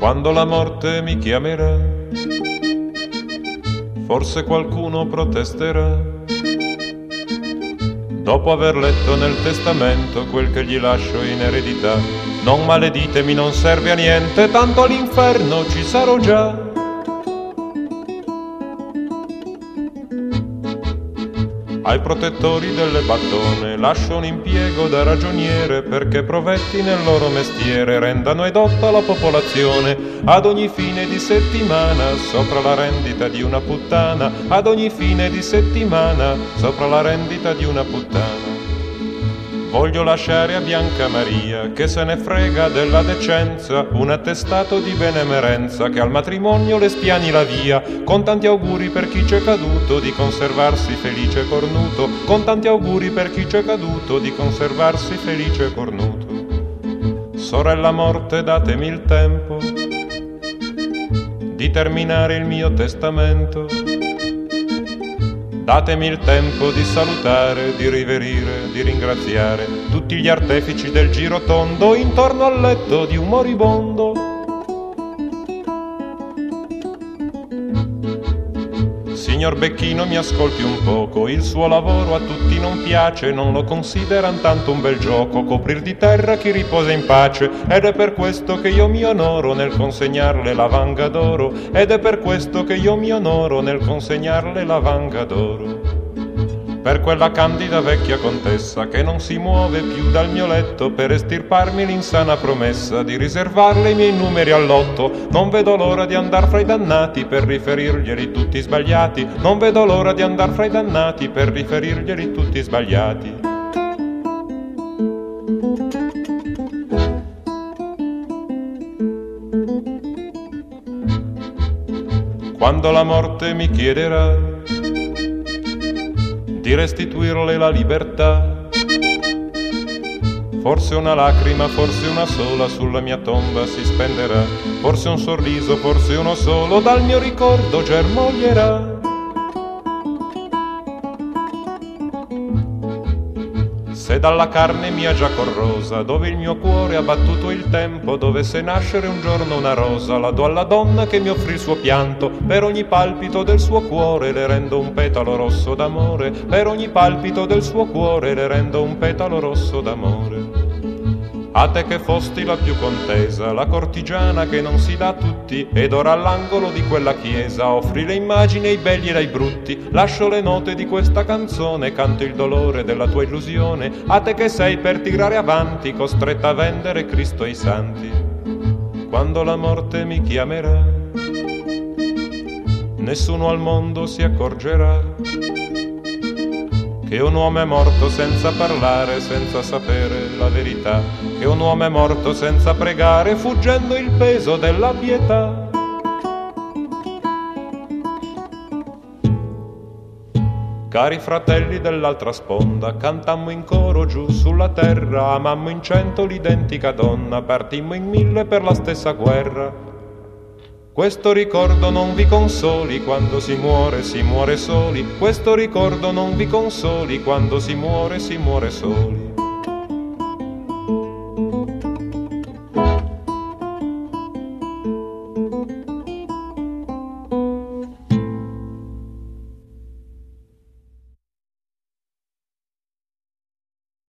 Quando la morte mi chiamerà, forse qualcuno protesterà, dopo aver letto nel testamento quel che gli lascio in eredità. Non maleditemi, non serve a niente, tanto all'inferno ci sarò già. Ai protettori delle battone lascio un impiego da ragioniere, perché provetti nel loro mestiere rendano edotta la popolazione. Ad ogni fine di settimana, sopra la rendita di una puttana, ad ogni fine di settimana, sopra la rendita di una puttana. Voglio lasciare a Bianca Maria, che se ne frega della decenza, un attestato di benemerenza che al matrimonio le spiani la via, con tanti auguri per chi c'è caduto di conservarsi felice e cornuto, con tanti auguri per chi c'è caduto di conservarsi felice e cornuto. Sorella morte, datemi il tempo di terminare il mio testamento. Datemi il tempo di salutare, di riverire, di ringraziare tutti gli artefici del giro tondo intorno al letto di un moribondo. Signor Becchino, mi ascolti un poco, il suo lavoro a tutti non piace, non lo consideran tanto un bel gioco, coprir di terra chi riposa in pace, ed è per questo che io mi onoro nel consegnarle la Vanga d'Oro, ed è per questo che io mi onoro nel consegnarle la Vanga d'Oro. Per quella candida vecchia contessa che non si muove più dal mio letto, per estirparmi l'insana promessa di riservarle i miei numeri al lotto, non vedo l'ora di andar fra i dannati per riferirglieli tutti sbagliati, non vedo l'ora di andar fra i dannati per riferirglieli tutti sbagliati. Quando la morte mi chiederà di restituirle la libertà, forse una lacrima, forse una sola sulla mia tomba si spenderà, forse un sorriso, forse uno solo dal mio ricordo germoglierà. Se dalla carne mia già corrosa, dove il mio cuore ha battuto il tempo, dovesse nascere un giorno una rosa, la do alla donna che mi offrì il suo pianto, per ogni palpito del suo cuore le rendo un petalo rosso d'amore, per ogni palpito del suo cuore le rendo un petalo rosso d'amore. A te che fosti la più contesa, la cortigiana che non si dà a tutti, ed ora all'angolo di quella chiesa offri le immagini ai belli e ai brutti, lascio le note di questa canzone, canto il dolore della tua illusione, a te che sei per tirare avanti costretta a vendere Cristo ai santi. Quando la morte mi chiamerà, nessuno al mondo si accorgerà che un uomo è morto senza parlare, senza sapere la verità, che un uomo è morto senza pregare, fuggendo il peso della pietà. Cari fratelli dell'altra sponda, cantammo in coro giù sulla terra, amammo in 100 l'identica donna, partimmo in 1000 per la stessa guerra. Questo ricordo non vi consoli quando si muore soli, questo ricordo non vi consoli quando si muore soli.